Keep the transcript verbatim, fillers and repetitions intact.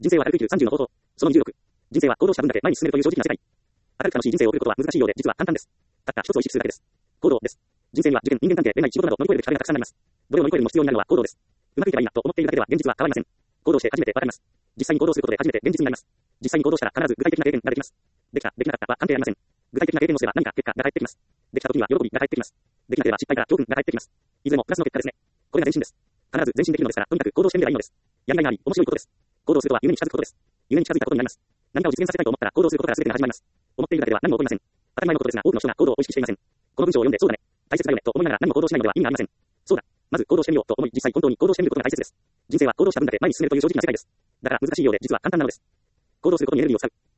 人生は軽く生きるさんじゅうの方法。そのにじゅうろく。人生は行動した分だけ前に進めるという正直な世界。明るく楽しい人生を送ることは難しいようで、実は簡単です。たった一つを意識するだけです。行動です。人生には受験、人間関係、恋愛、仕事など乗り越える壁がたくさんあります。どれを乗り越えるも必要になるのは行動です。うまくいけばいいなと思っているだけでは現実は変わりません。行動して初めてわかります。実際に行動することで初めて現実になります。実際に行動したら必ず具体的な経験ができます。できた、できなかったは関係ありません。具体的な経験をすれば何か結果が返ってきます。できた時には喜びが返ってきます。できなければ失敗から教訓が返ってきます。いずれもプラスの結果ですね。これが前進です。必ず前進できるのですから、とにかく行動してみればいいのです。やりがいがあり、面白いことです。行動するとは夢に近づくことです。夢に近づいたことになります。何かを実現させたいと思ったら行動することから全てが始まります。思っているだけでは何も起こりません。当たり前のことですが、多くの人が行動を意識していません。この文章を読んで、そうだね、大切だよねと思いながら何も行動しないのでは意味がありません。そうだ、まず行動してみようと思い、実際本当に行動してみることが大切です。人生は行動した分だけ前に進めるという正直な世界です。だから難しいようで実は簡単なのです。行動することにエネルギーを使う。